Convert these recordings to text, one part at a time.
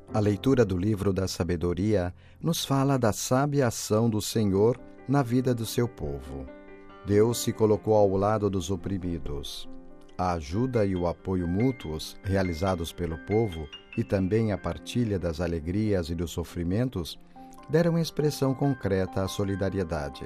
A leitura do livro da sabedoria nos fala da sábia ação do Senhor na vida do seu povo. Deus se colocou ao lado dos oprimidos. A ajuda e o apoio mútuos realizados pelo povo e também a partilha das alegrias e dos sofrimentos deram expressão concreta à solidariedade.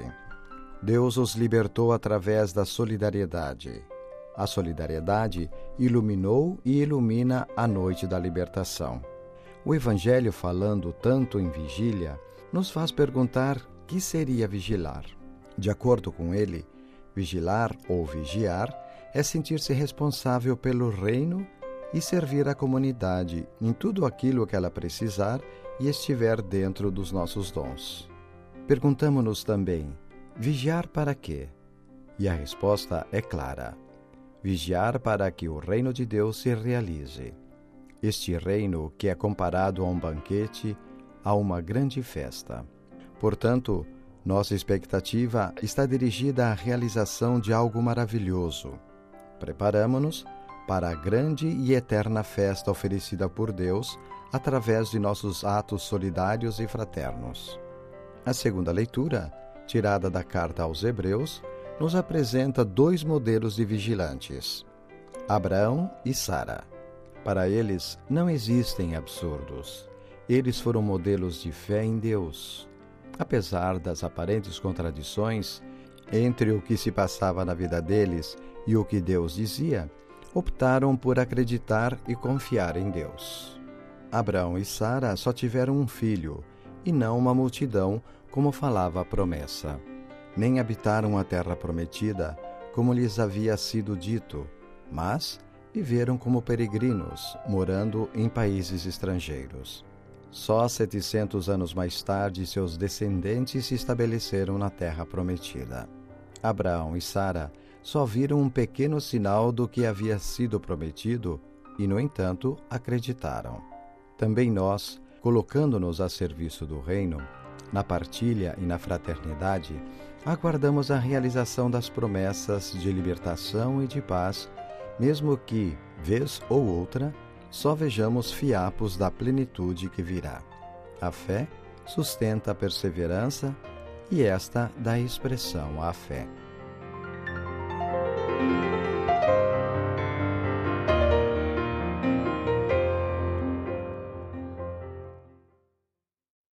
Deus os libertou através da solidariedade. A solidariedade iluminou e ilumina a noite da libertação. O Evangelho, falando tanto em vigília, nos faz perguntar o que seria vigilar. De acordo com ele, vigilar ou vigiar é sentir-se responsável pelo reino e servir a comunidade em tudo aquilo que ela precisar e estiver dentro dos nossos dons. Perguntamo-nos também, vigiar para quê? E a resposta é clara. Vigiar para que o reino de Deus se realize. Este reino que é comparado a um banquete, a uma grande festa. Portanto, nossa expectativa está dirigida à realização de algo maravilhoso. Preparamo-nos para a grande e eterna festa oferecida por Deus através de nossos atos solidários e fraternos. A segunda leitura, tirada da carta aos Hebreus, nos apresenta dois modelos de vigilantes, Abraão e Sara. Para eles, não existem absurdos. Eles foram modelos de fé em Deus. Apesar das aparentes contradições entre o que se passava na vida deles e o que Deus dizia, optaram por acreditar e confiar em Deus. Abraão e Sara só tiveram um filho, e não uma multidão, como falava a promessa. Nem habitaram a terra prometida, como lhes havia sido dito, mas viveram como peregrinos, morando em países estrangeiros. Só 700 anos mais tarde, seus descendentes se estabeleceram na terra prometida. Abraão e Sara só viram um pequeno sinal do que havia sido prometido e, no entanto, acreditaram. Também nós, colocando-nos a serviço do reino, na partilha e na fraternidade, aguardamos a realização das promessas de libertação e de paz, mesmo que, vez ou outra, só vejamos fiapos da plenitude que virá. A fé sustenta a perseverança e esta dá expressão à fé.